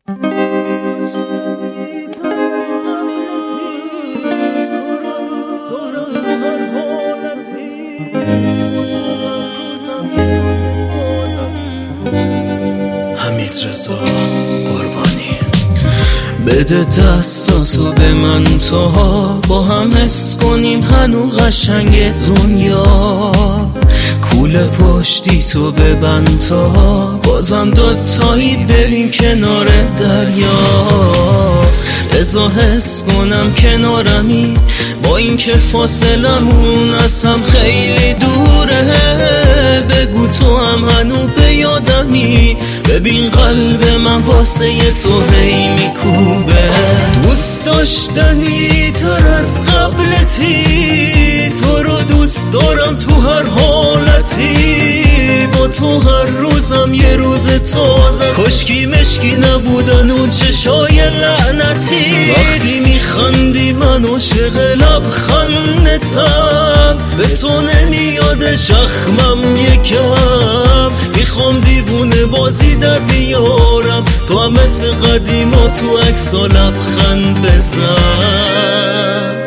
حمیدرضا قربانی. بده دستاتو به من تا با هم حس کنیم هنو قشنگ دنیا. کوله پشتی تو ببند تا بازم دوتایی بریم کنار دریا. بذار حس کنم کنارمی با اینکه فاصلمون از هم خیلی دوره. بگو تو هم هنو به یادمی، ببین قلب من واسه تو هی میکوبه. دوست داشتنی تر از قبلتی، تو رو دوست دارم تو هر حالتی. با تو هر روزم یه روز تازه، کشکی مشکی نبودن اون چشای لعنتی. وقتی میخندی من عاشق لبخندتم، به تو نمیاد شخمم یکم. میخوام دیوونه بازی در بیارم، تو هم مثل قدیما تو عکسا لبخند بزن.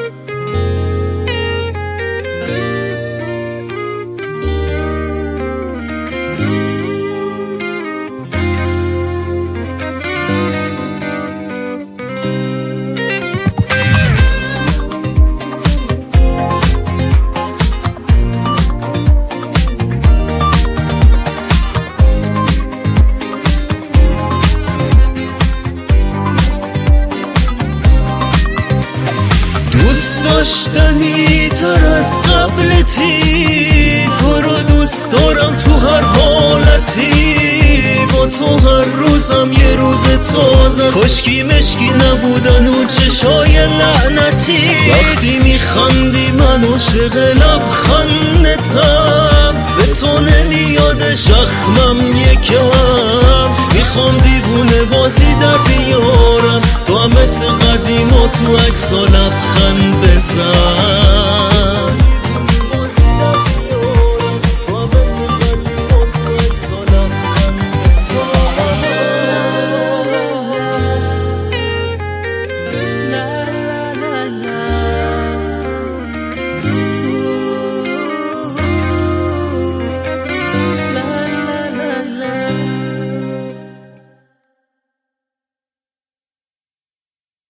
دوست داشتنی تر از قبلتی، تو رو دوست دارم تو هر حالتی. با تو هر روزم یه روز تازه، کشکی مشکی نبودن اون چشای لعنتی. وقتی میخندی من عاشق لبخندتم، به تو نمیاد شخمم یکم. میخوام دیوونه بازی در بیارم، تو هم مثل قدیما تو عکسا لبخند بزن.